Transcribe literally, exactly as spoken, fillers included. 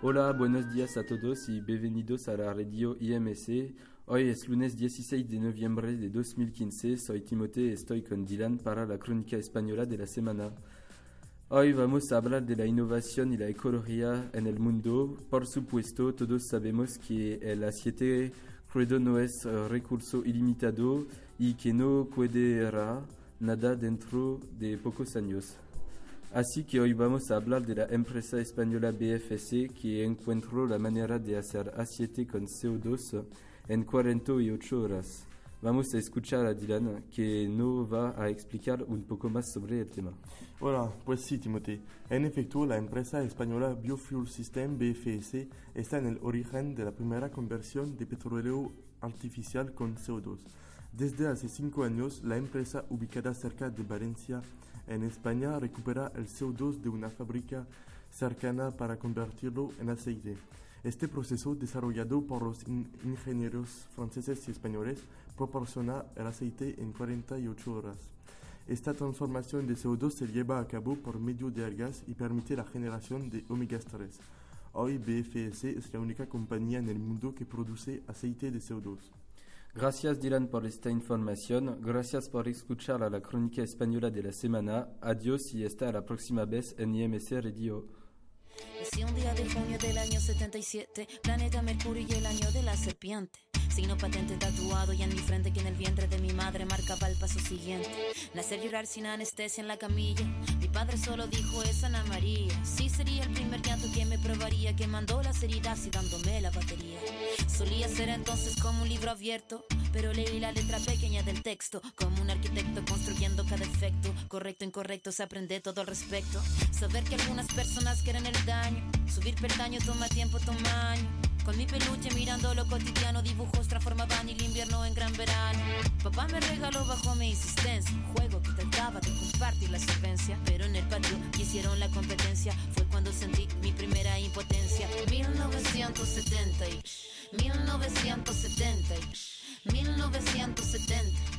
Hola, buenos días a todos y bienvenidos a la radio I M C. Hoy es lunes dieciséis de noviembre de dos mil quince. Soy Timote y estoy con Dylan para la crónica española de la semana. Hoy vamos a hablar de la innovación y la ecología en el mundo. Por supuesto, todos sabemos que el aceite crudo no es uh, recurso ilimitado y que no quedará nada dentro de pocos años. Así que hoy vamos a hablar de la empresa española B F C que encontró la manera de hacer aceite con C O dos en cuarenta y ocho horas. Vamos a escuchar a Dylan que nos va a explicar un poco más sobre el tema. Hola, pues sí, Timote. En efecto, la empresa española Biofuel System B F S está en el origen de la primera conversión de petróleo artificial con C O dos. Desde hace cinco años, la empresa ubicada cerca de Valencia, en España, recupera el C O dos de una fábrica cercana para convertirlo en aceite. Este proceso, desarrollado por los in- ingenieros franceses y españoles, proporciona el aceite en cuarenta y ocho horas. Esta transformación de C O dos se lleva a cabo por medio de algas y permite la generación de omega tres. Hoy B F S es la única compañía en el mundo que produce aceite de C O dos. Gracias Dylan por esta información, gracias por escuchar a la crónica española de la semana. Adiós y hasta la próxima vez en I M C Radio. Nací un día de junio del año setenta y siete, planeta Mercurio y el año de la serpiente. Signo patente tatuado y en mi frente que en el vientre de mi madre marcaba el paso siguiente. Nacer, llorar sin anestesia en la camilla. Mi padre solo dijo es Ana María. Sí sería el primer llanto que me probaría, que mandó las heridas y dándome la batería. Solía ser entonces como un libro abierto, pero leí la letra pequeña del texto, como un arquitecto construyendo cada efecto. Correcto, incorrecto, se aprende todo al respecto. Saber que algunas personas quieren el daño, subir peldaño toma tiempo, toma año. Con mi peluche mirando lo cotidiano, dibujos transformaban el invierno en gran verano. Papá me regaló bajo mi insistencia un juego que trataba de compartir la solvencia, pero en el patio que hicieron la competencia fue cuando sentí mi primera impotencia. mil novecientos setenta y mil novecientos setenta y mil novecientos setenta